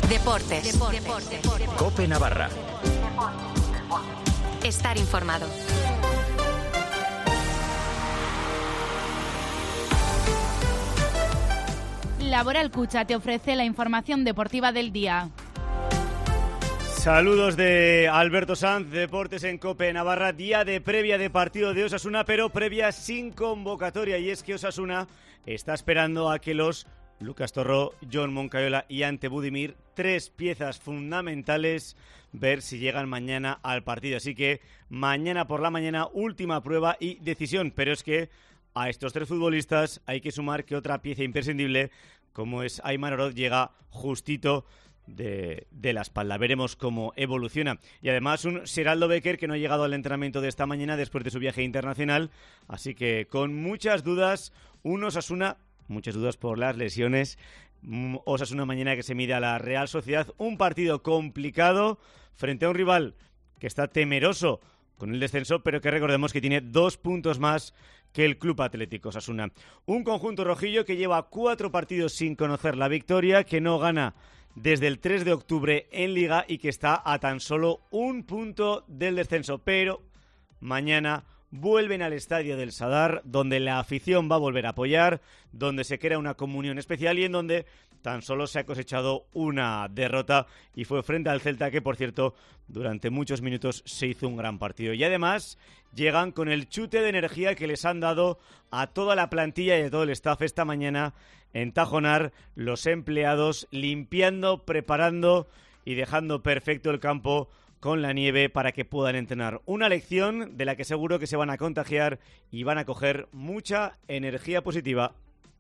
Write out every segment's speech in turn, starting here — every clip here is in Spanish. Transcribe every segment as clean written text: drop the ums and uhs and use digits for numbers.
Deportes. COPE Navarra. Estar informado. Laboral Cucha te ofrece la información deportiva del día. Saludos de Alberto Sanz, Deportes en COPE Navarra, día de previa de partido de Osasuna, pero previa sin convocatoria, y es que Osasuna está esperando a que los Lucas Torró, Jon Moncayola y Ante Budimir, tres piezas fundamentales, ver si llegan mañana al partido. Así que mañana por la mañana, última prueba y decisión, pero es que a estos tres futbolistas hay que sumar que otra pieza imprescindible, como es Ayman Oroz, llega justito de la espalda. Veremos cómo evoluciona. Y además un Seraldo Becker que no ha llegado al entrenamiento de esta mañana después de su viaje internacional. Así que con muchas dudas, un Osasuna, muchas dudas por las lesiones. Osasuna mañana que se mide a la Real Sociedad. Un partido complicado frente a un rival que está temeroso con el descenso, pero que recordemos que tiene 2 puntos más que el Club Atlético Osasuna. Un conjunto rojillo que lleva 4 partidos sin conocer la victoria, que no gana desde el 3 de octubre en Liga y que está a tan solo 1 punto del descenso. Pero mañana vuelven al estadio del Sadar, donde la afición va a volver a apoyar, donde se crea una comunión especial y en donde tan solo se ha cosechado una derrota, y fue frente al Celta, que por cierto durante muchos minutos se hizo un gran partido. Y además llegan con el chute de energía que les han dado a toda la plantilla y a todo el staff esta mañana en Tajonar, los empleados limpiando, preparando y dejando perfecto el campo con la nieve para que puedan entrenar. Una lección de la que seguro que se van a contagiar y van a coger mucha energía positiva.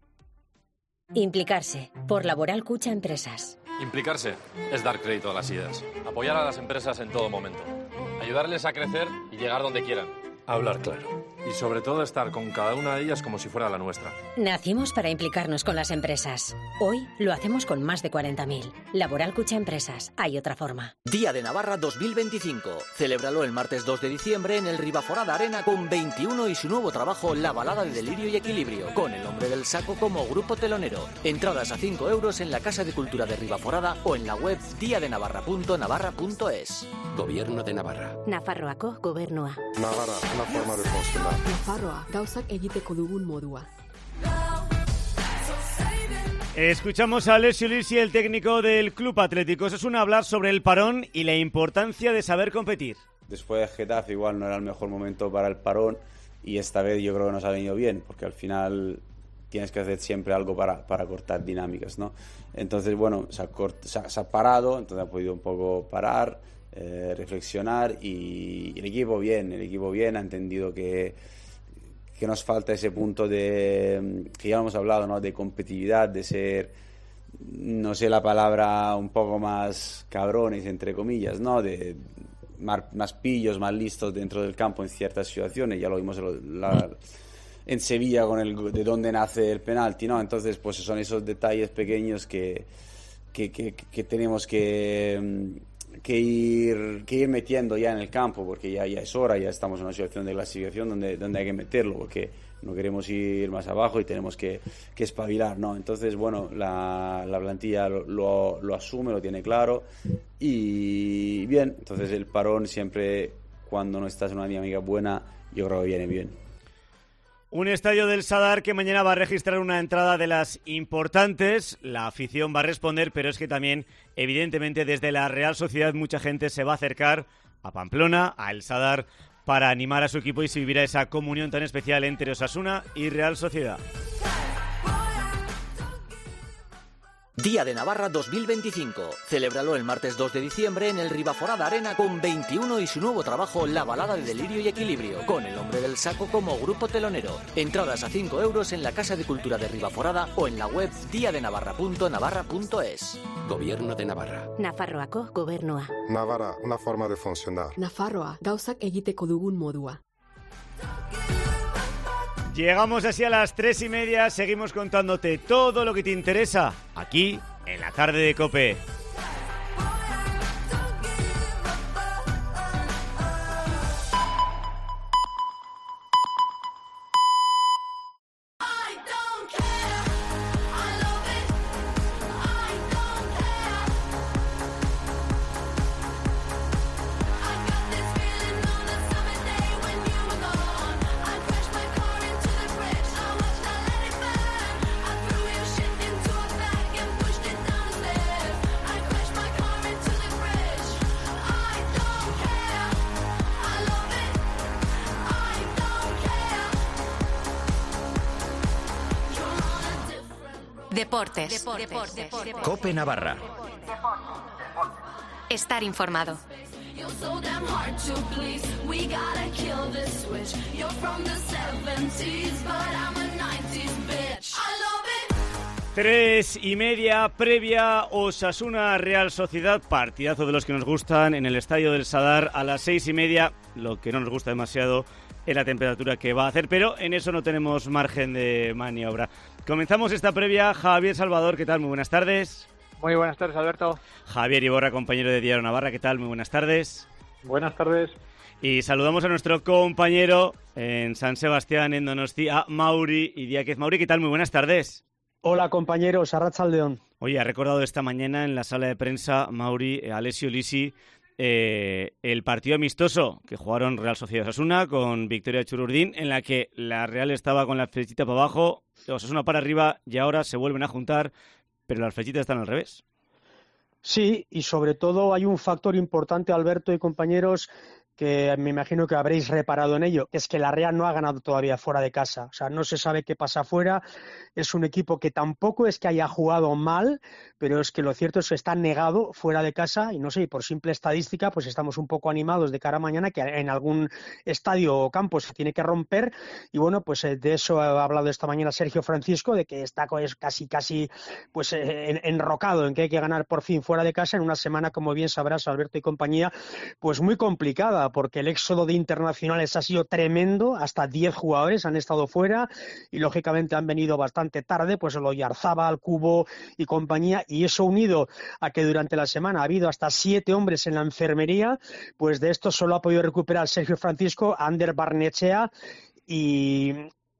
Implicarse, por Laboral Cucha Empresas. Implicarse es dar crédito a las ideas, apoyar a las empresas en todo momento, ayudarles a crecer y llegar donde quieran. Hablar claro. Y sobre todo estar con cada una de ellas como si fuera la nuestra. Nacimos para implicarnos con las empresas. Hoy lo hacemos con más de 40.000. Laboral Cucha Empresas. Hay otra forma. Día de Navarra 2025. Celébralo el martes 2 de diciembre en el Ribaforada Arena con 21 y su nuevo trabajo La Balada de Delirio y Equilibrio, con el Hombre del Saco como grupo telonero. Entradas a 5 euros en la Casa de Cultura de Ribaforada o en la web diadenavarra.navarra.es. Gobierno de Navarra. Nafarroako Gobernua. Navarra, una forma de funcionar. Nafarroa, gauzak egiteko dugun modua. Escuchamos a Alessio Lisi, el técnico del Club Atlético Osasuna, hablar sobre el parón y la importancia de saber competir. Después de Getafe igual no era el mejor momento para el parón, y esta vez yo creo que nos ha venido bien, porque al final tienes que hacer siempre algo para cortar dinámicas, ¿no? Entonces, bueno, se ha parado, entonces ha podido un poco parar, reflexionar, y el equipo bien, ha entendido que nos falta ese punto de, que ya hemos hablado, ¿no? De competitividad, de ser, no sé la palabra, un poco más cabrones, entre comillas, ¿no? De más pillos, más listos dentro del campo en ciertas situaciones. Ya lo vimos en Sevilla con de dónde nace el penalti, ¿no? Entonces, pues son esos detalles pequeños que tenemos que ir metiendo ya en el campo, porque ya es hora, ya estamos en una situación de clasificación donde hay que meterlo, porque no queremos ir más abajo y tenemos que espabilar, ¿no? Entonces, bueno, la plantilla lo asume, lo tiene claro, y bien. Entonces el parón siempre, cuando no estás en una dinámica buena, yo creo que viene bien. Un estadio del Sadar que mañana va a registrar una entrada de las importantes. La afición va a responder, pero es que también, evidentemente, desde la Real Sociedad mucha gente se va a acercar a Pamplona, a El Sadar, para animar a su equipo y se vivirá esa comunión tan especial entre Osasuna y Real Sociedad. Día de Navarra 2025. Celébralo el martes 2 de diciembre en el Ribaforada Arena con 21 y su nuevo trabajo La Balada de Delirio y Equilibrio, con el Hombre del Saco como grupo telonero. Entradas a 5 euros en la Casa de Cultura de Ribaforada o en la web diadenavarra.navarra.es. Gobierno de Navarra. Nafarroako Gobernua. Navarra, una forma de funcionar. Nafarroa, gauzak egiteko dugun modua. Llegamos así a las 3:30, seguimos contándote todo lo que te interesa aquí en la tarde de COPE. Deportes. COPE Navarra. Estar informado. Tres y media, previa Osasuna Real Sociedad, partidazo de los que nos gustan en el Estadio del Sadar a las 6:30. Lo que no nos gusta demasiado es la temperatura que va a hacer, pero en eso no tenemos margen de maniobra. Comenzamos esta previa. Javier Salvador, ¿qué tal? Muy buenas tardes. Muy buenas tardes, Alberto. Javier Iborra, compañero de Diario Navarra, ¿qué tal? Muy buenas tardes. Buenas tardes. Y saludamos a nuestro compañero en San Sebastián, en Donosti, a Mauri Idiáquez. Mauri, ¿qué tal? Muy buenas tardes. Hola, compañeros, arratsaldeon. Oye, ha recordado esta mañana en la sala de prensa, Mauri, Alessio Lisi, el partido amistoso que jugaron Real Sociedad Osasuna con Victoria Chururdín, en la que la Real estaba con la flechita para abajo, Osasuna para arriba, y ahora se vuelven a juntar, pero las flechitas están al revés. Sí, y sobre todo hay un factor importante, Alberto y compañeros, que me imagino que habréis reparado en ello, es que la Real no ha ganado todavía fuera de casa. O sea, no se sabe qué pasa afuera. Es un equipo que tampoco es que haya jugado mal, pero es que lo cierto es que está negado fuera de casa y no sé, por simple estadística, pues estamos un poco animados de cara a mañana, que en algún estadio o campo se tiene que romper. Y bueno, pues de eso ha hablado esta mañana Sergio Francisco, de que está casi pues enrocado en que hay que ganar por fin fuera de casa en una semana, como bien sabrás, Alberto y compañía, pues muy complicada, porque el éxodo de internacionales ha sido tremendo, hasta 10 jugadores han estado fuera y lógicamente han venido bastante tarde, pues lo Yarzábal, Cubo y compañía, y eso unido a que durante la semana ha habido hasta 7 hombres en la enfermería, pues de esto solo ha podido recuperar Sergio Francisco, Ander Barnechea y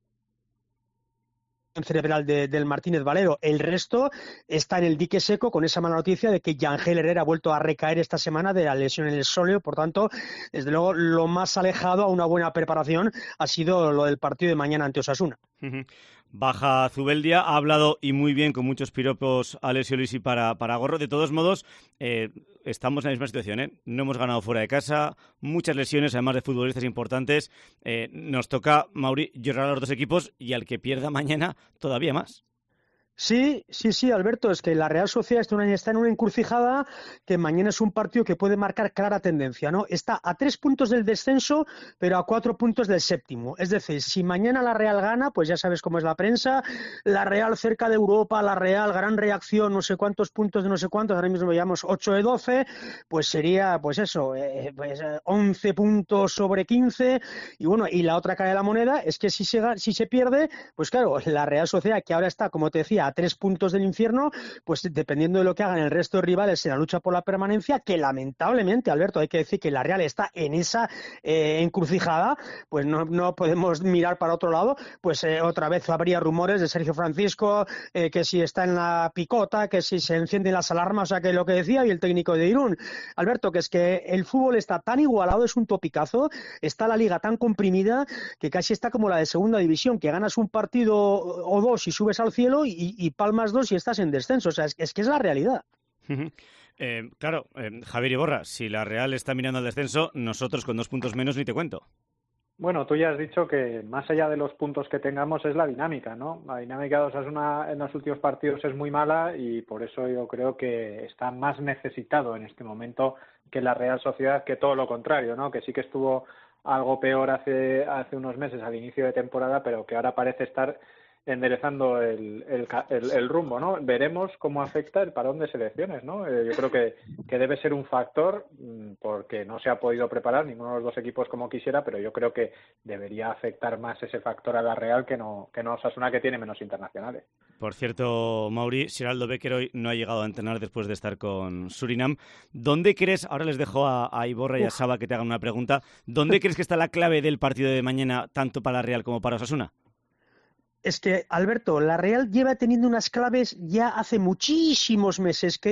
cerebral del Martínez Valero. El resto está en el dique seco con esa mala noticia de que Yangel Herrera ha vuelto a recaer esta semana de la lesión en el sóleo. Por tanto, desde luego, lo más alejado a una buena preparación ha sido lo del partido de mañana ante Osasuna. Baja Zubeldia, ha hablado y muy bien, con muchos piropos, Alessio Lisi para Gorro. De todos modos, estamos en la misma situación, ¿eh? No hemos ganado fuera de casa, muchas lesiones, además de futbolistas importantes. Nos toca, Mauri, llorar a los dos equipos y al que pierda mañana todavía más. Sí, Alberto, es que la Real Sociedad está en una encrucijada que mañana es un partido que puede marcar clara tendencia, ¿no? Está a 3 puntos del descenso, pero a 4 puntos del séptimo. Es decir, si mañana la Real gana, pues ya sabes cómo es la prensa, la Real cerca de Europa, la Real, gran reacción, no sé cuántos puntos de no sé cuántos, ahora mismo llevamos 8 de 12, pues sería, pues eso, 11 puntos sobre 15, y bueno, y la otra cara de la moneda es que si se pierde, pues claro, la Real Sociedad, que ahora está, como te decía, a 3 puntos del infierno, pues dependiendo de lo que hagan el resto de rivales en la lucha por la permanencia, que lamentablemente, Alberto, hay que decir que la Real está en esa encrucijada, pues no podemos mirar para otro lado, pues otra vez habría rumores de Sergio Francisco, que si está en la picota, que si se encienden las alarmas, o sea, que lo que decía y el técnico de Irún. Alberto, que es que el fútbol está tan igualado, es un topicazo, está la liga tan comprimida, que casi está como la de segunda división, que ganas un partido o dos y subes al cielo y palmas 2 y estás en descenso. O sea, es que es la realidad. Claro, Javier Iborra, si la Real está mirando al descenso, nosotros con 2 puntos menos ni te cuento. Bueno, tú ya has dicho que más allá de los puntos que tengamos es la dinámica, ¿no? La dinámica de Osasuna en los últimos partidos es muy mala y por eso yo creo que está más necesitado en este momento que la Real Sociedad, que todo lo contrario, ¿no? Que sí que estuvo algo peor hace unos meses al inicio de temporada, pero que ahora parece estar enderezando el rumbo, ¿no? Veremos cómo afecta el parón de selecciones, ¿no? Yo creo que debe ser un factor, porque no se ha podido preparar ninguno de los dos equipos como quisiera, pero yo creo que debería afectar más ese factor a la Real que no Osasuna, que tiene menos internacionales. Por cierto, Mauri, Siraldo Becker hoy no ha llegado a entrenar después de estar con Surinam. ¿Dónde crees, ahora les dejo a Iborra y a Saba que te hagan una pregunta, ¿dónde crees que está la clave del partido de mañana, tanto para la Real como para Osasuna? Es que, Alberto, la Real lleva teniendo unas claves ya hace muchísimos meses, que es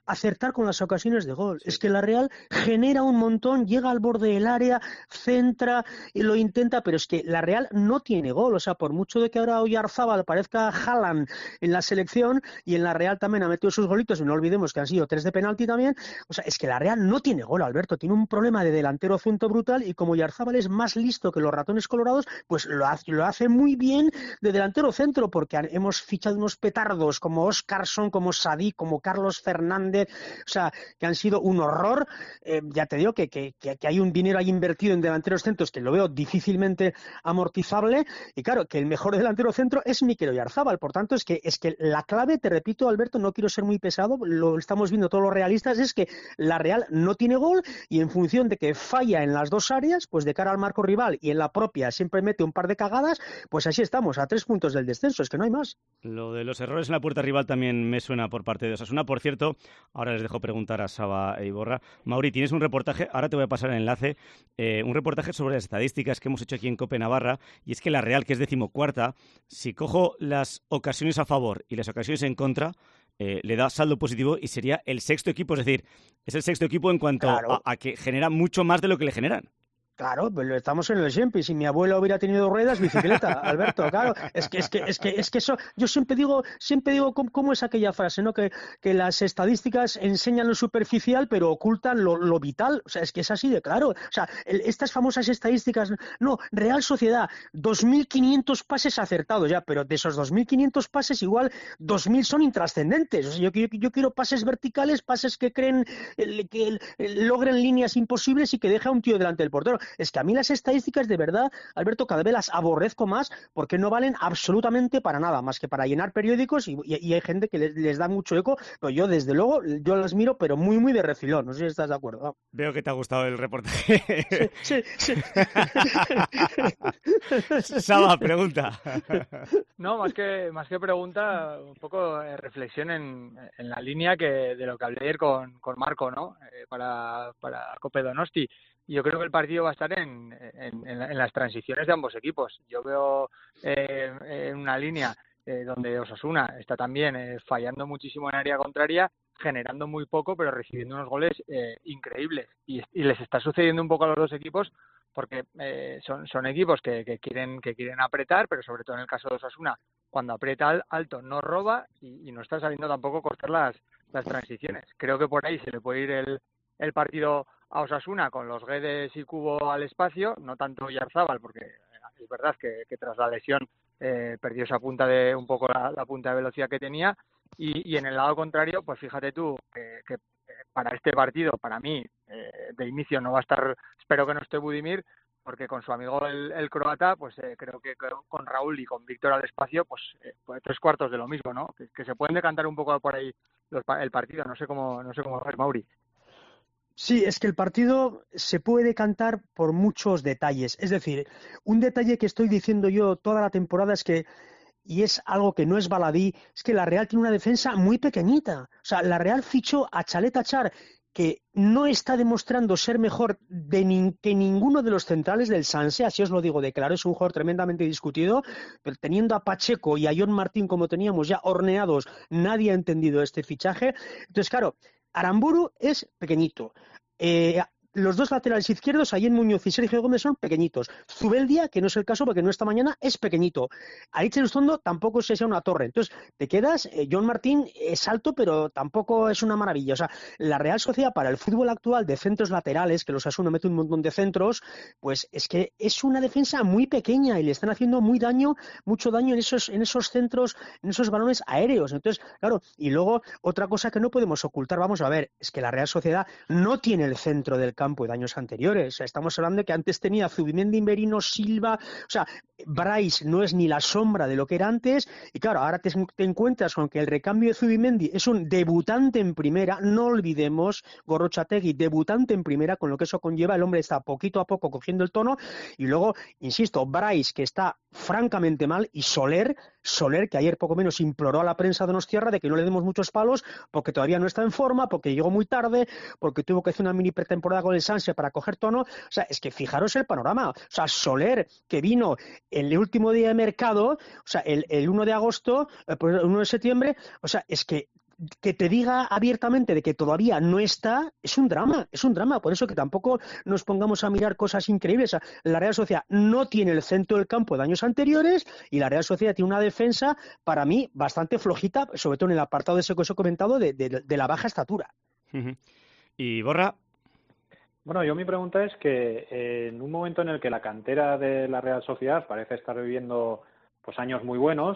acertar con las ocasiones de gol. Sí. Es que la Real genera un montón, llega al borde del área, centra y lo intenta, pero es que la Real no tiene gol. O sea, por mucho de que ahora Oyarzábal parezca Haaland en la selección, y en la Real también ha metido sus golitos, y no olvidemos que han sido 3 de penalti también. O sea, es que la Real no tiene gol, Alberto. Tiene un problema de delantero centro brutal, y como Oyarzábal es más listo que los ratones colorados, pues lo hace muy bien de delantero centro, porque hemos fichado unos petardos como Óscarson, como Sadik, como Carlos Fernández, o sea, que han sido un horror. Ya te digo que hay un dinero ahí invertido en delanteros centros que lo veo difícilmente amortizable, y claro, que el mejor delantero centro es Mikel Oyarzábal. Por tanto, es que la clave, te repito, Alberto, no quiero ser muy pesado, lo estamos viendo todos los realistas, es que la Real no tiene gol, y en función de que falla en las dos áreas, pues de cara al marco rival y en la propia siempre mete un par de cagadas, pues así estamos, a 3 puntos del descenso, es que no hay más. Lo de los errores en la puerta rival también me suena por parte de Osasuna. Por cierto, ahora les dejo preguntar a Saba e Iborra. Mauri, tienes un reportaje, ahora te voy a pasar el enlace, un reportaje sobre las estadísticas que hemos hecho aquí en COPE Navarra, y es que la Real, que es 14ª, si cojo las ocasiones a favor y las ocasiones en contra, le da saldo positivo y sería el 6º equipo, es decir, es el 6º equipo en cuanto a que genera mucho más de lo que le generan. Claro, pero estamos en el siempre. Si mi abuela hubiera tenido ruedas, bicicleta, Alberto, claro. Es que eso, yo siempre digo cómo es aquella frase, ¿no? Que las estadísticas enseñan lo superficial, pero ocultan lo vital. O sea, es que es así de claro. O sea, estas famosas estadísticas, no, Real Sociedad, 2.500 pases acertados ya, pero de esos 2.500 pases igual 2.000 son intrascendentes. O sea, yo quiero pases verticales, pases que logren líneas imposibles y que deje a un tío delante del portero. Es que a mí las estadísticas, de verdad, Alberto, cada vez las aborrezco más, porque no valen absolutamente para nada, más que para llenar periódicos, y hay gente que les da mucho eco, pero yo, desde luego, yo las miro, pero muy, muy de refilón. No sé si estás de acuerdo. ¿No? Veo que te ha gustado el reportaje. Sí. Saba, pregunta. No, más que pregunta, un poco reflexión en la línea de lo que hablé ayer con Marco, ¿no? Para Cope Donosti. Yo creo que el partido va a estar en las transiciones de ambos equipos. Yo veo en una línea donde Osasuna está también fallando muchísimo en área contraria, generando muy poco, pero recibiendo unos goles increíbles. Y les está sucediendo un poco a los dos equipos, porque son equipos que quieren apretar, pero sobre todo en el caso de Osasuna, cuando aprieta alto no roba y no está sabiendo tampoco cortar las transiciones. Creo que por ahí se le puede ir el partido a Osasuna con los Guedes y Cubo al espacio, no tanto Oyarzábal, porque es verdad que tras la lesión perdió esa punta un poco la punta de velocidad que tenía, y en el lado contrario, pues fíjate tú que para este partido, para mí, de inicio no va a estar, espero que no esté Budimir, porque con su amigo el croata, pues creo que con Raúl y con Víctor al espacio, pues 3/4 de lo mismo, ¿no? Que se pueden decantar un poco por ahí el partido, no sé cómo lo ves, Mauri. Sí, es que el partido se puede decantar por muchos detalles. Es decir, un detalle que estoy diciendo yo toda la temporada es que, y es algo que no es baladí, es que la Real tiene una defensa muy pequeñita. O sea, la Real fichó a Chalet Achar, que no está demostrando ser mejor que ninguno de los centrales del Sanse, así os lo digo de claro, es un jugador tremendamente discutido, pero teniendo a Pacheco y a John Martín como teníamos ya horneados, nadie ha entendido este fichaje. Entonces, claro, Aramburu es pequeñito. Los dos laterales izquierdos, Ayen Muñoz y Sergio Gómez, son pequeñitos. Zubeldia, que no es el caso porque no está mañana, es pequeñito. Aritz Elustondo tampoco es que sea una torre. Entonces, te quedas, John Martín es alto, pero tampoco es una maravilla. O sea, la Real Sociedad para el fútbol actual de centros laterales, que los Osasuna mete un montón de centros, pues es que es una defensa muy pequeña y le están haciendo mucho daño en esos centros, en esos balones aéreos. Entonces, claro, y luego otra cosa que no podemos ocultar, vamos a ver, es que la Real Sociedad no tiene el centro del campo de años anteriores. O sea, estamos hablando de que antes tenía Zubimendi, Merino, Silva, o sea, Bryce no es ni la sombra de lo que era antes, y claro, ahora te encuentras con que el recambio de Zubimendi es un debutante en primera, no olvidemos, Gorrotxategi, debutante en primera, con lo que eso conlleva, el hombre está poquito a poco cogiendo el tono, y luego, insisto, Bryce, que está francamente mal, y Soler, que ayer poco menos imploró a la prensa de Donostiarra de que no le demos muchos palos, porque todavía no está en forma, porque llegó muy tarde, porque tuvo que hacer una mini pretemporada con el Sanse para coger tono. O sea, es que fijaros el panorama. O sea, Soler, que vino el último día de mercado, o sea, el 1 de agosto, el 1 de septiembre, o sea, es que que te diga abiertamente de que todavía no está, es un drama. Por eso que tampoco nos pongamos a mirar cosas increíbles. La Real Sociedad no tiene el centro del campo de años anteriores y la Real Sociedad tiene una defensa, para mí, bastante flojita, sobre todo en el apartado de eso que os he comentado, de la baja estatura. ¿Y Borra? Bueno, yo mi pregunta es que en un momento en el que la cantera de la Real Sociedad parece estar viviendo pues años muy buenos,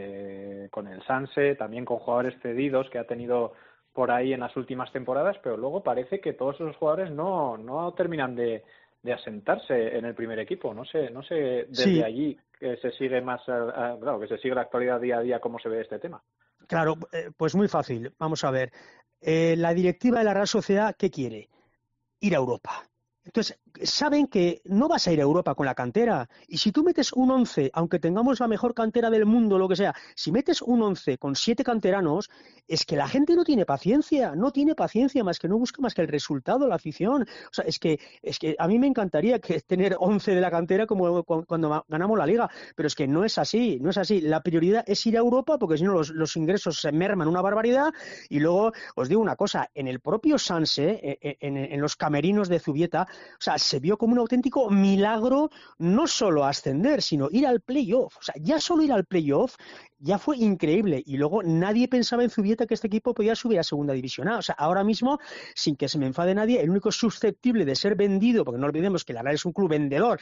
con el Sanse, también con jugadores cedidos que ha tenido por ahí en las últimas temporadas, pero luego parece que todos esos jugadores no terminan de asentarse en el primer equipo. No sé desde allí que se sigue más, claro, que se sigue la actualidad día a día, cómo se ve este tema. Claro, pues muy fácil. Vamos a ver. La directiva de la Real Sociedad, ¿qué quiere? Ir a Europa. Entonces, saben que no vas a ir a Europa con la cantera. Y si tú metes un 11, aunque tengamos la mejor cantera del mundo, lo que sea, si metes un 11 con 7 canteranos, es que la gente no tiene paciencia más que no busca más que el resultado, la afición. O sea, es que a mí me encantaría tener 11 de la cantera como cuando ganamos la Liga, pero es que no es así. La prioridad es ir a Europa porque si no los ingresos se merman una barbaridad. Y luego, os digo una cosa, en el propio Sanse, en los camerinos de Zubieta, o sea, se vio como un auténtico milagro no solo ascender, sino ir al playoff. O sea, ya solo ir al playoff ya fue increíble. Y luego nadie pensaba en Zubieta que este equipo podía subir a Segunda División A. O sea, ahora mismo, sin que se me enfade nadie, el único susceptible de ser vendido, porque no olvidemos que la Real es un club vendedor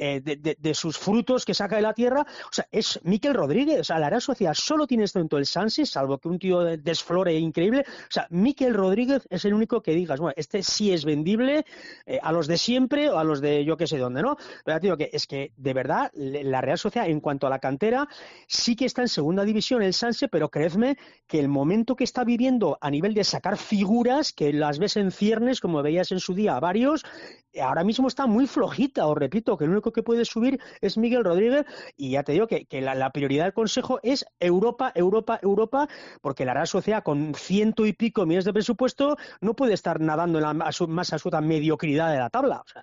de sus frutos que saca de la tierra, o sea, es Mikel Rodríguez. O sea, la Real Sociedad solo tiene esto en todo el Sanse, salvo que un tío desflore increíble. O sea, Mikel Rodríguez es el único que digas, bueno, este sí es vendible a los de siempre o a los de yo qué sé dónde, ¿no? Pero tío, que es que de verdad la Real Sociedad en cuanto a la cantera sí que está en Segunda División el Sanse, pero creedme que el momento que está viviendo a nivel de sacar figuras, que las ves en ciernes, como veías en su día a varios, ahora mismo está muy flojita. Os repito, que el único que puede subir es Miguel Rodríguez, y ya te digo que la prioridad del Consejo es Europa, porque la Real Sociedad con 100 y pico millones de presupuesto no puede estar nadando en la más absoluta mediocridad de la tabla. O sea.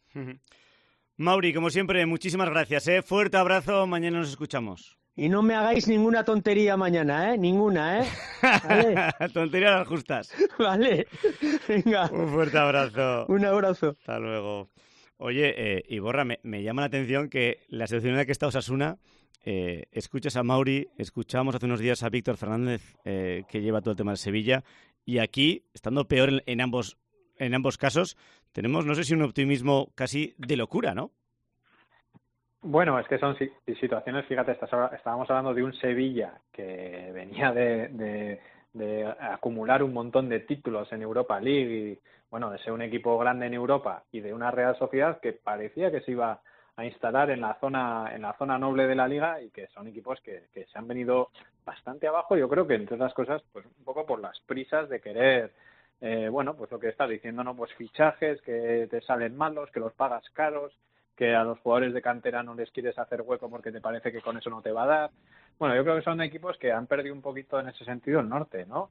Mauri, como siempre, muchísimas gracias. Fuerte abrazo, mañana nos escuchamos. Y no me hagáis ninguna tontería mañana, ninguna, ¿vale? Tonterías las justas. Vale, venga. Un fuerte abrazo. Un abrazo. Hasta luego. Oye, Iborra, me llama la atención que la selección en la que está Osasuna, escuchas a Mauri, escuchábamos hace unos días a Víctor Fernández, que lleva todo el tema de Sevilla, y aquí, estando peor en ambos casos, tenemos, no sé si un optimismo casi de locura, ¿no? Bueno, es que son situaciones, fíjate, estábamos hablando de un Sevilla que venía de acumular un montón de títulos en Europa League y, bueno, de ser un equipo grande en Europa, y de una Real Sociedad que parecía que se iba a instalar en la zona noble de la Liga, y que son equipos que se han venido bastante abajo. Yo creo que, entre otras cosas, pues un poco por las prisas de querer, bueno, pues lo que estás diciendo, ¿no? Pues fichajes que te salen malos, que los pagas caros, que a los jugadores de cantera no les quieres hacer hueco porque te parece que con eso no te va a dar. Bueno, yo creo que son equipos que han perdido un poquito en ese sentido el norte, ¿no?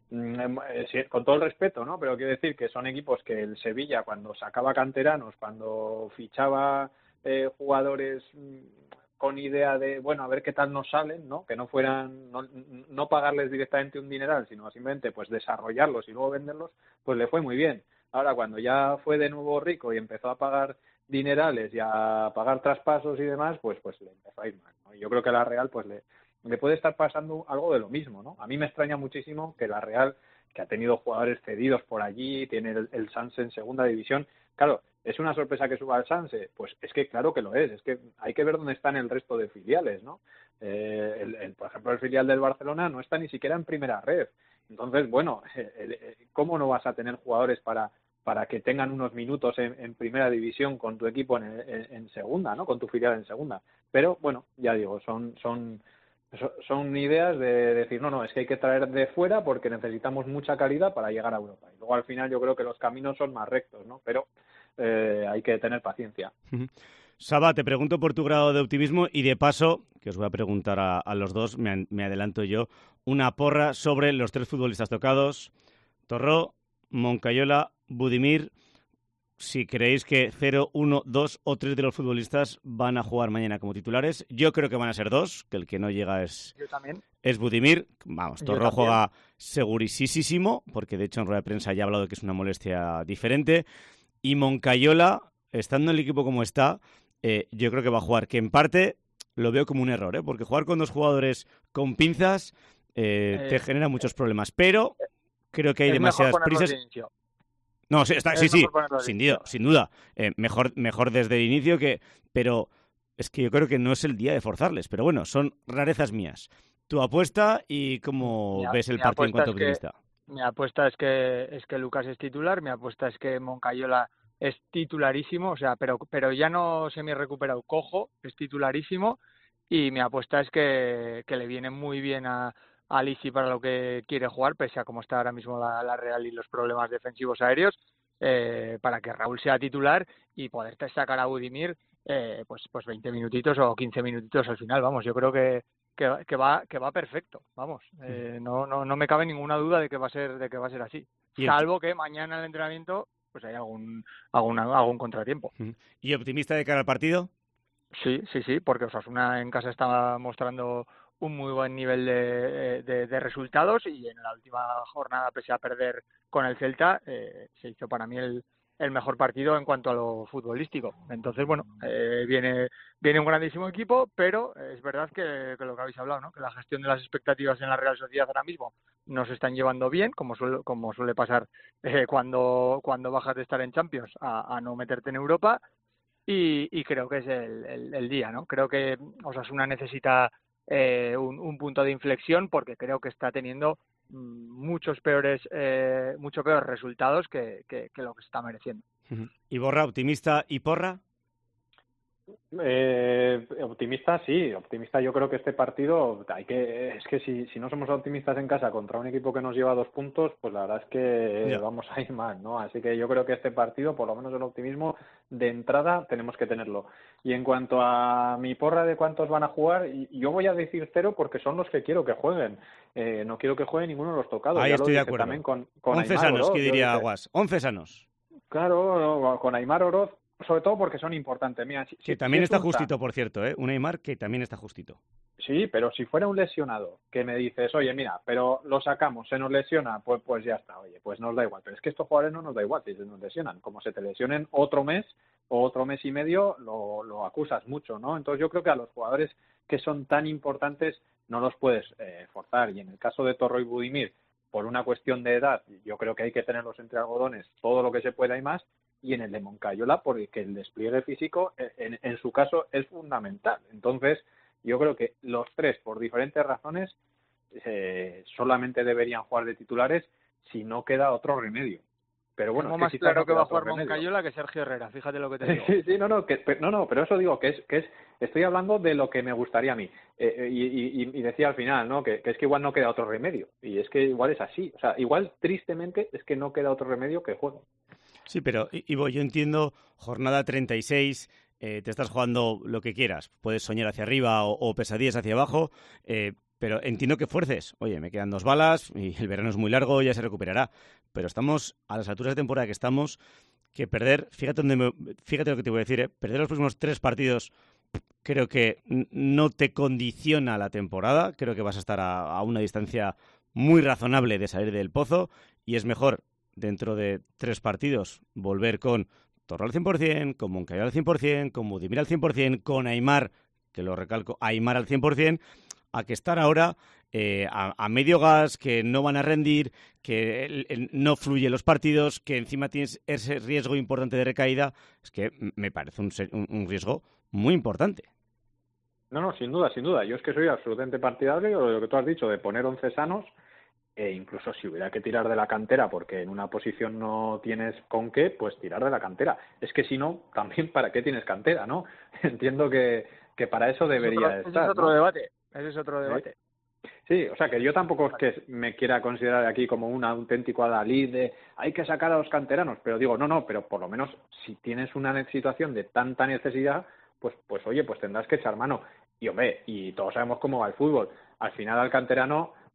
Con todo el respeto, ¿no? Pero quiero decir que son equipos que el Sevilla, cuando sacaba canteranos, cuando fichaba jugadores con idea de, bueno, a ver qué tal nos salen, ¿no? Que no fueran, no pagarles directamente un dineral, sino simplemente pues desarrollarlos y luego venderlos, pues le fue muy bien. Ahora, cuando ya fue de nuevo rico y empezó a pagar dinerales y a pagar traspasos y demás, pues le empezó a ir mal, ¿no? Y yo creo que a la Real pues le puede estar pasando algo de lo mismo, ¿no? A mí me extraña muchísimo que la Real, que ha tenido jugadores cedidos por allí, tiene el Sanse en Segunda División, claro, ¿es una sorpresa que suba al Sanse? Pues es que claro que lo es que hay que ver dónde están el resto de filiales, ¿no? Por ejemplo, el filial del Barcelona no está ni siquiera en primera red. Entonces, bueno, ¿cómo no vas a tener jugadores para que tengan unos minutos en primera división con tu equipo en segunda, ¿no? Con tu filial en segunda. Pero, bueno, ya digo, son ideas de decir, no, es que hay que traer de fuera porque necesitamos mucha calidad para llegar a Europa. Y luego, al final, yo creo que los caminos son más rectos, ¿no? Pero hay que tener paciencia. Saba, te pregunto por tu grado de optimismo y, de paso, que os voy a preguntar a los dos, me adelanto yo, una porra sobre los 3 futbolistas tocados: Torró, Moncayola, Budimir. si creéis que 0, 1, 2 o 3 de los futbolistas van a jugar mañana como titulares. Yo creo que van a ser 2, que el que no llega es Budimir. Vamos, Torró juega segurísimo, porque de hecho en rueda de prensa ya ha hablado de que es una molestia diferente. Y Moncayola, estando en el equipo como está, yo creo que va a jugar, que en parte lo veo como un error, porque jugar con 2 jugadores con pinzas te genera muchos problemas. Pero creo que hay demasiadas prisas. No, sí, sin duda. Mejor desde el inicio pero es que yo creo que no es el día de forzarles. Pero bueno, son rarezas mías. Tu apuesta y cómo ves el partido en cuanto a optimista. Mi apuesta es que Lucas es titular, mi apuesta es que Moncayola es titularísimo, o sea, pero ya no semi recuperado, cojo, es titularísimo, y mi apuesta es que le viene muy bien a Lisi para lo que quiere jugar, pese a cómo está ahora mismo la Real y los problemas defensivos aéreos, para que Raúl sea titular y poder sacar a Budimir pues 20 minutitos o 15 minutitos al final. Vamos, yo creo que va perfecto, vamos, no me cabe ninguna duda de que va a ser así, salvo que mañana en el entrenamiento pues hay algún contratiempo. ¿Y optimista de cara al partido? Sí, porque Osasuna en casa está mostrando un muy buen nivel de resultados, y en la última jornada, pese a perder con el Celta, se hizo para mí el mejor partido en cuanto a lo futbolístico. Entonces, bueno, viene un grandísimo equipo, pero es verdad que lo que habéis hablado, ¿no? Que la gestión de las expectativas en la Real Sociedad ahora mismo no se están llevando bien, como suele pasar cuando bajas de estar en Champions a no meterte en Europa, y creo que es el día, ¿no? Creo que Osasuna necesita un punto de inflexión, porque creo que está teniendo mucho peores resultados que lo que está mereciendo. ¿Y Borra, optimista y porra? Optimista, sí. Optimista, yo creo que este partido es que si no somos optimistas en casa contra un equipo que nos lleva 2 puntos, pues la verdad es que vamos a ir mal, ¿no? Así que yo creo que este partido, por lo menos el optimismo de entrada, tenemos que tenerlo. Y en cuanto a mi porra de cuántos van a jugar, yo voy a decir 0 porque son los que quiero que jueguen. No quiero que juegue ninguno de los tocados. Ahí ya estoy lo de dije acuerdo. También con 11 Aimar sanos, Oroz, que diría Aguas. 11 sanos. Claro, con Aimar Oroz, sobre todo porque son importantes. Mira, que también está justito, por cierto, un Aimar que también está justito. Sí, pero si fuera un lesionado que me dices, oye, mira, pero lo sacamos, se nos lesiona, pues ya está, oye, pues nos da igual. Pero es que estos jugadores no nos da igual si se nos lesionan. Como se te lesionen otro mes o otro mes y medio, lo acusas mucho, ¿no? Entonces yo creo que a los jugadores que son tan importantes no los puedes forzar. Y en el caso de Torró y Budimir, por una cuestión de edad, yo creo que hay que tenerlos entre algodones todo lo que se pueda y más. Y en el de Moncayola, porque el despliegue físico, en su caso, es fundamental. Entonces, yo creo que los 3, por diferentes razones, solamente deberían jugar de titulares si no queda otro remedio. Pero bueno, tengo más claro que va a jugar Moncayola que Sergio Herrera, fíjate lo que te digo. Sí, pero eso digo, estoy hablando de lo que me gustaría a mí. Y decía al final, ¿no? Que es que igual no queda otro remedio. Y es que igual es así. O sea, igual, tristemente, es que no queda otro remedio que juego. Sí, pero Ivo, yo entiendo, jornada 36, te estás jugando lo que quieras. Puedes soñar hacia arriba o pesadillas hacia abajo, pero entiendo que fuerces. Oye, me quedan 2 balas y el verano es muy largo, ya se recuperará. Pero estamos a las alturas de temporada que estamos, que perder, fíjate lo que te voy a decir, perder los próximos 3 partidos creo que no te condiciona la temporada. Creo que vas a estar a una distancia muy razonable de salir del pozo, y es mejor dentro de 3 partidos volver con Torró al 100%, con Moncayola al 100%, con Budimir al 100%, con Aimar, que lo recalco, Aimar al 100%, a que estar ahora a medio gas, que no van a rendir, que no fluyen los partidos, que encima tienes ese riesgo importante de recaída. Es que me parece un riesgo muy importante. No, sin duda. Yo es que soy absolutamente partidario de lo que tú has dicho, de poner 11 sanos. Incluso si hubiera que tirar de la cantera porque en una posición no tienes con qué, pues tirar de la cantera. Es que si no, también ¿para qué tienes cantera, no? Entiendo que para eso debería estar. Ese es otro debate. Sí, o sea que yo tampoco es que me quiera considerar aquí como un auténtico adalid de hay que sacar a los canteranos, pero digo, no, pero por lo menos si tienes una situación de tanta necesidad, pues oye, pues tendrás que echar mano. Y hombre, y todos sabemos cómo va el fútbol. Al final al canterano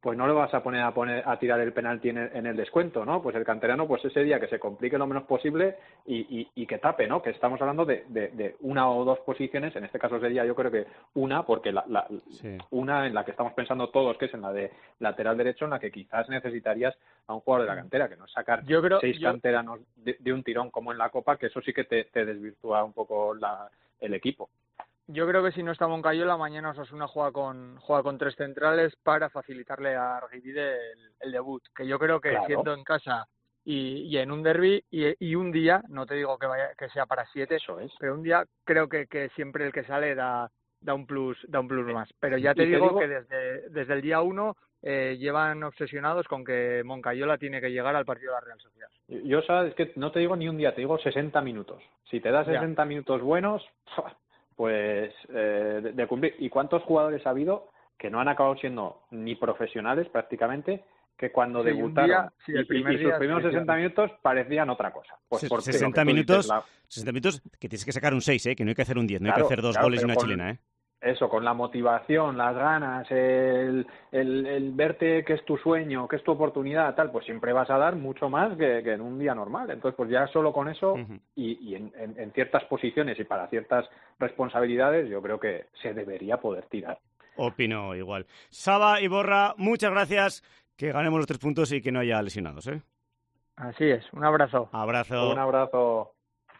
pues no le vas a poner a tirar el penalti en el descuento, ¿no? Pues el canterano, pues ese día que se complique lo menos posible y que tape, ¿no? Que estamos hablando de una o dos posiciones, en este caso sería yo creo que una, porque una en la que estamos pensando todos, que es en la de lateral derecho, en la que quizás necesitarías a un jugador de la cantera, que no es sacar 6 canteranos de un tirón como en la Copa, que eso sí que te desvirtúa un poco el equipo. Yo creo que si no está Moncayola, mañana Osasuna juega con 3 centrales para facilitarle a Arguibide el debut, que yo creo que siendo en casa y en un derbi y un día, no te digo que sea para 7, pero un día creo que siempre el que sale da un plus más. Pero ya te digo que desde el día 1 llevan obsesionados con que Moncayola tiene que llegar al partido de la Real Sociedad. Yo sabes que no te digo ni un día, te digo 60 minutos. Si te das 60 minutos buenos, pues de cumplir. ¿Y cuántos jugadores ha habido que no han acabado siendo ni profesionales prácticamente, que cuando debutaron y sus primeros 60 minutos parecían otra cosa? Pues 60 minutos que tienes que sacar un 6, que no hay que hacer un 10, no hay que hacer 2 goles y una chilena, Eso, con la motivación, las ganas, el verte que es tu sueño, que es tu oportunidad, tal, pues siempre vas a dar mucho más que en un día normal. Entonces, pues ya solo con eso y en ciertas posiciones y para ciertas responsabilidades, yo creo que se debería poder tirar. Opino igual. Saba y Borra, muchas gracias. Que ganemos los 3 puntos y que no haya lesionados, Así es. Un abrazo. Un abrazo.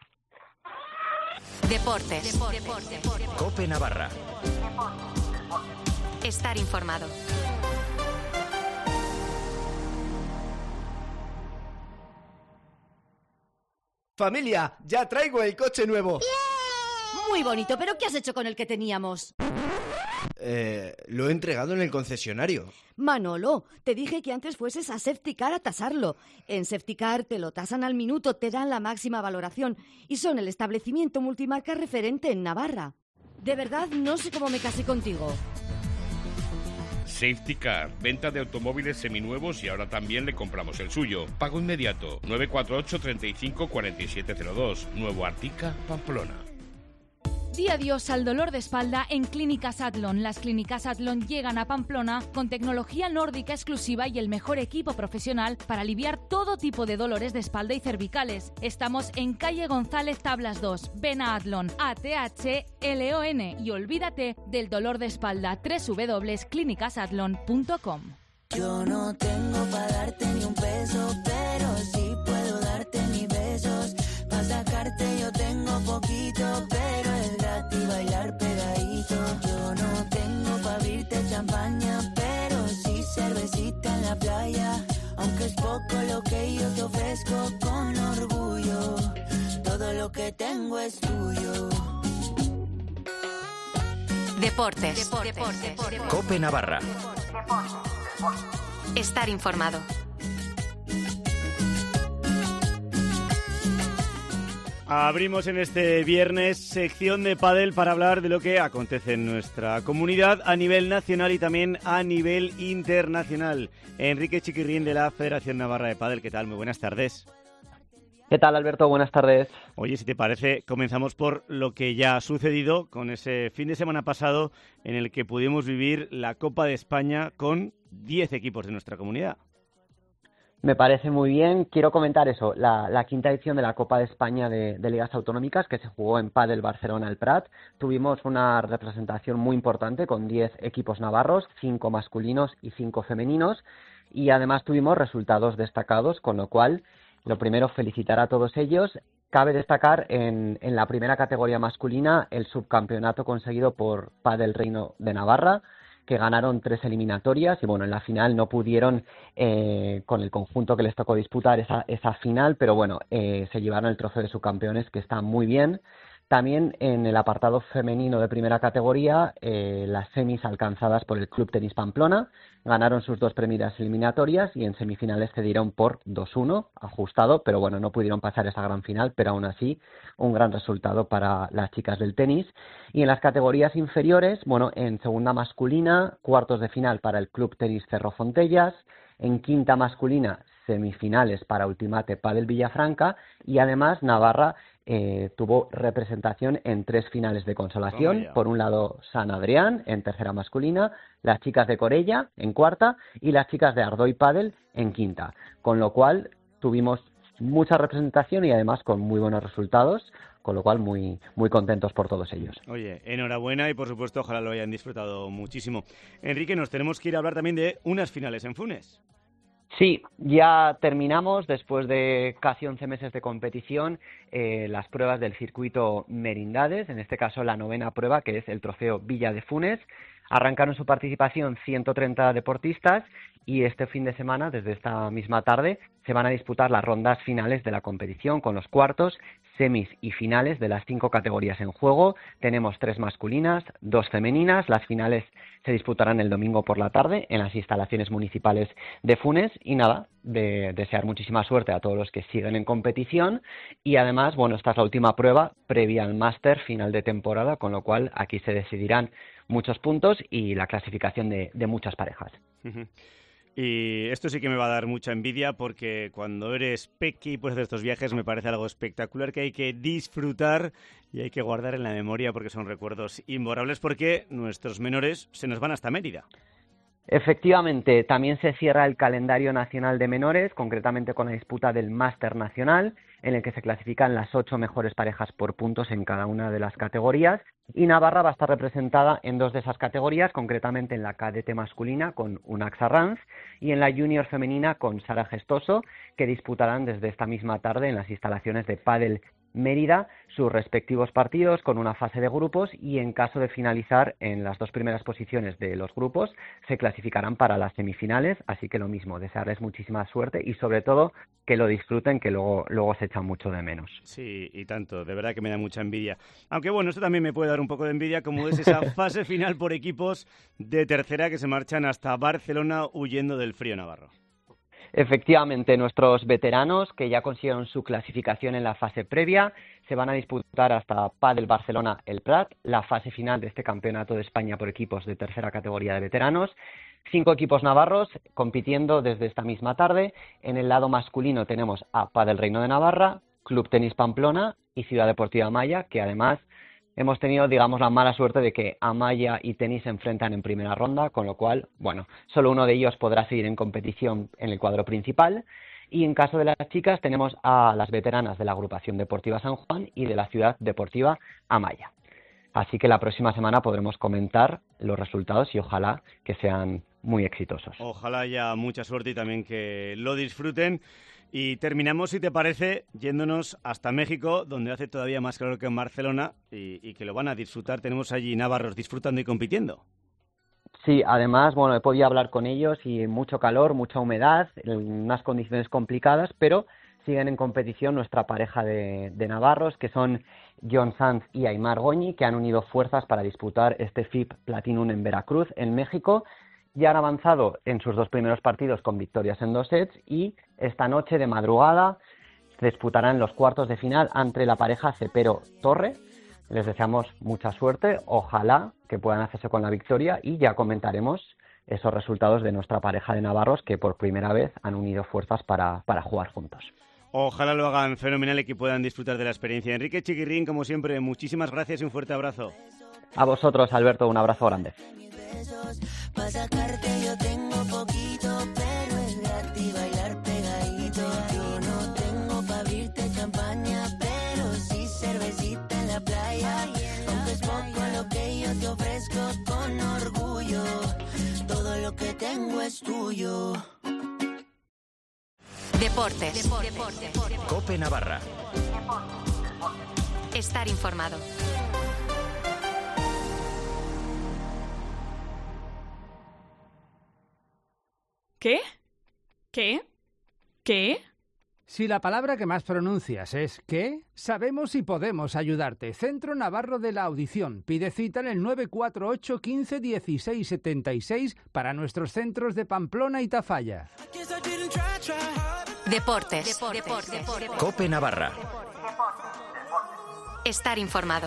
Deportes. COPE Navarra. Estar informado. Familia, ya traigo el coche nuevo. Muy bonito, pero ¿qué has hecho con el que teníamos? Lo he entregado en el concesionario. Manolo, te dije que antes fueses a Safetycar a tasarlo. En Safetycar te lo tasan al minuto, te dan la máxima valoración y son el establecimiento multimarca referente en Navarra. De verdad, no sé cómo me casé contigo. Safetycar, venta de automóviles seminuevos y ahora también le compramos el suyo. Pago inmediato, 948 35 4702, Nuevo Artica, Pamplona. Di adiós al dolor de espalda en Clínicas Atlon. Las Clínicas Atlon llegan a Pamplona con tecnología nórdica exclusiva y el mejor equipo profesional para aliviar todo tipo de dolores de espalda y cervicales. Estamos en calle González Tablas 2. Ven a Atlon, ATHLON, y olvídate del dolor de espalda. www.clinicasatlon.com. Yo no tengo para darte ni un peso, pero sí puedo darte mis besos. Para sacarte yo tengo poquito, pero es gratis bailar pegadito. Yo no tengo para abrirte champaña, pero sí cervecita en la playa. Aunque es poco lo que yo te ofrezco con orgullo, todo lo que tengo es tuyo. Deportes. COPE Navarra. Estar informado. Abrimos en este viernes sección de pádel para hablar de lo que acontece en nuestra comunidad a nivel nacional y también a nivel internacional. Enrique Chiquirrín de la Federación Navarra de Pádel, ¿qué tal? Muy buenas tardes. ¿Qué tal, Alberto? Buenas tardes. Oye, si te parece, comenzamos por lo que ya ha sucedido con ese fin de semana pasado en el que pudimos vivir la Copa de España con 10 equipos de nuestra comunidad. Me parece muy bien. Quiero comentar eso, la quinta edición de la Copa de España de Ligas Autonómicas que se jugó en Padel Barcelona El Prat. Tuvimos una representación muy importante con 10 equipos navarros, 5 masculinos y 5 femeninos. Y además tuvimos resultados destacados, con lo cual, lo primero, felicitar a todos ellos. Cabe destacar en la primera categoría masculina el subcampeonato conseguido por Padel Reino de Navarra, que ganaron 3 eliminatorias y bueno, en la final no pudieron con el conjunto que les tocó disputar esa final, pero bueno, se llevaron el trofeo de subcampeones, que está muy bien. También en el apartado femenino de primera categoría, las semis alcanzadas por el Club Tenis Pamplona ganaron sus 2 primeras eliminatorias y en semifinales cedieron por 2-1, ajustado, pero bueno, no pudieron pasar esa gran final, pero aún así un gran resultado para las chicas del tenis. Y en las categorías inferiores, bueno, en segunda masculina, cuartos de final para el Club Tenis Cerro Fontellas, en quinta masculina, semifinales para Ultimate Padel Villafranca y además Navarra tuvo representación en 3 finales de consolación. Por un lado, San Adrián en tercera masculina, las chicas de Corella en cuarta y las chicas de Ardoy Padel en quinta. Con lo cual tuvimos mucha representación y además con muy buenos resultados, con lo cual muy, muy contentos por todos ellos. Oye, enhorabuena y por supuesto ojalá lo hayan disfrutado muchísimo. Enrique, nos tenemos que ir a hablar también de unas finales en Funes. Sí, ya terminamos después de casi 11 meses de competición las pruebas del circuito Merindades, en este caso la 9ª prueba, que es el trofeo Villa de Funes. Arrancaron su participación 130 deportistas y este fin de semana, desde esta misma tarde, se van a disputar las rondas finales de la competición con los cuartos, semis y finales de las 5 categorías en juego. Tenemos 3 masculinas, 2 femeninas. Las finales se disputarán el domingo por la tarde en las instalaciones municipales de Funes. Y nada, de desear muchísima suerte a todos los que siguen en competición. Y además, bueno, esta es la última prueba previa al máster final de temporada, con lo cual aquí se decidirán muchos puntos y la clasificación de muchas parejas. Y esto sí que me va a dar mucha envidia porque cuando eres peque y puedes hacer estos viajes me parece algo espectacular que hay que disfrutar y hay que guardar en la memoria porque son recuerdos imborrables, porque nuestros menores se nos van hasta Mérida. Efectivamente, también se cierra el calendario nacional de menores, concretamente con la disputa del Máster Nacional, en el que se clasifican las 8 mejores parejas por puntos en cada una de las categorías. Y Navarra va a estar representada en 2 de esas categorías, concretamente en la cadete masculina con Unax Arranz y en la junior femenina con Sara Gestoso, que disputarán desde esta misma tarde en las instalaciones de Padel Mérida sus respectivos partidos con una fase de grupos, y en caso de finalizar en las 2 primeras posiciones de los grupos se clasificarán para las semifinales. Así que lo mismo, desearles muchísima suerte y sobre todo que lo disfruten, que luego se echan mucho de menos. Sí, y tanto, de verdad que me da mucha envidia. Aunque bueno, esto también me puede dar un poco de envidia, como es esa fase final por equipos de tercera que se marchan hasta Barcelona huyendo del frío navarro. Efectivamente, nuestros veteranos, que ya consiguieron su clasificación en la fase previa, se van a disputar hasta Padel Barcelona El Prat, la fase final de este campeonato de España por equipos de tercera categoría de veteranos. 5 equipos navarros compitiendo desde esta misma tarde. En el lado masculino tenemos a Padel Reino de Navarra, Club Tenis Pamplona y Ciudad Deportiva Amaya, que además hemos tenido, digamos, la mala suerte de que Amaya y Tenis se enfrentan en primera ronda, con lo cual, bueno, solo uno de ellos podrá seguir en competición en el cuadro principal. Y en caso de las chicas tenemos a las veteranas de la Agrupación Deportiva San Juan y de la Ciudad Deportiva Amaya. Así que la próxima semana podremos comentar los resultados y ojalá que sean muy exitosos. Ojalá haya mucha suerte y también que lo disfruten. Y terminamos, si te parece, yéndonos hasta México, donde hace todavía más calor que en Barcelona y que lo van a disfrutar. Tenemos allí navarros disfrutando y compitiendo. Sí, además, bueno, he podido hablar con ellos y mucho calor, mucha humedad, en unas condiciones complicadas, pero siguen en competición nuestra pareja de navarros, que son John Sanz y Aymar Goñi, que han unido fuerzas para disputar este FIP Platinum en Veracruz, en México. Ya han avanzado en sus 2 primeros partidos con victorias en 2 sets y esta noche de madrugada se disputarán los cuartos de final ante la pareja Cepero-Torre. Les deseamos mucha suerte, ojalá que puedan hacerse con la victoria y ya comentaremos esos resultados de nuestra pareja de navarros que por primera vez han unido fuerzas para jugar juntos. Ojalá lo hagan fenomenal y que puedan disfrutar de la experiencia. Enrique Chiquirrín, como siempre, muchísimas gracias y un fuerte abrazo. A vosotros, Alberto, un abrazo grande. Pa' sacarte yo tengo poquito, pero es gratis bailar pegadito. Yo no tengo pa' abrirte champaña, pero sí cervecita en la playa. Aunque es poco lo que yo te ofrezco con orgullo, todo lo que tengo es tuyo. Deportes. COPE Navarra. Estar informado. ¿Qué? ¿Qué? ¿Qué? Si la palabra que más pronuncias es ¿qué?, sabemos y podemos ayudarte. Centro Navarro de la Audición. Pide cita en el 948 15 16 76 para nuestros centros de Pamplona y Tafalla. Deportes. COPE Navarra. Estar informado.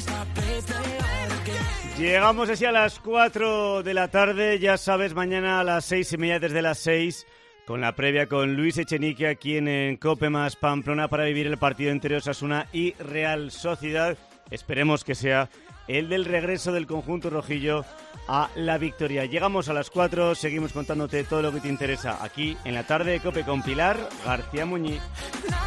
Llegamos así a las 4 de la tarde. Ya sabes, mañana a las 6:30, desde las 6, con la previa con Luis Echenique aquí en COPE más Pamplona para vivir el partido entre Osasuna y Real Sociedad. Esperemos que sea el del regreso del conjunto rojillo a la victoria. Llegamos a las 4, seguimos contándote todo lo que te interesa aquí en la tarde de COPE con Pilar García Muñiz.